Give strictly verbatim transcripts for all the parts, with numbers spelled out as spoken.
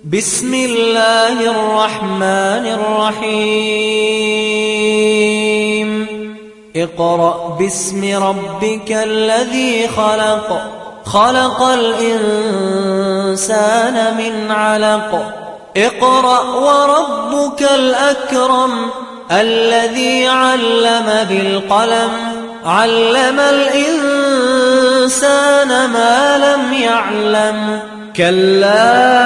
بسم الله الرحمن الرحيم اقرأ باسم ربك الذي خلق خلق الإنسان من علق اقرأ وربك الأكرم الذي علم بالقلم علم الإنسان ما لم يعلم كلا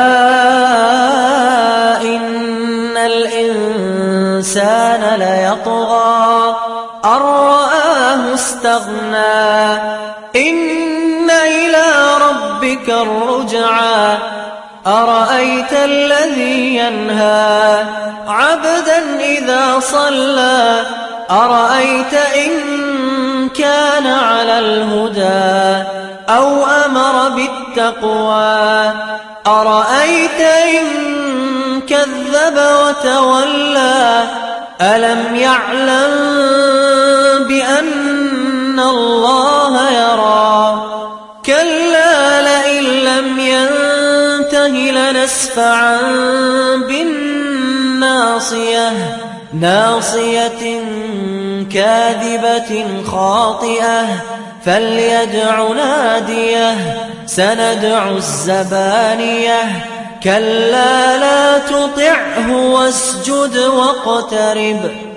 إن الإنسان ليطغى أن رآه استغنى إن إلى ربك الرجعى أرأيت الذي ينهى عبدا إذا صلى أرأيت إن كان على الهدى أو أمر بالتقوى أرأيت إن كذب وتولى ألم يعلم بأن الله يرى كلا لئن لم ينته لنسفعا بالناصية ناصية كاذبة خاطئة فليدع ناديه سندع الزبانية كلا لا تطعه واسجد واقترب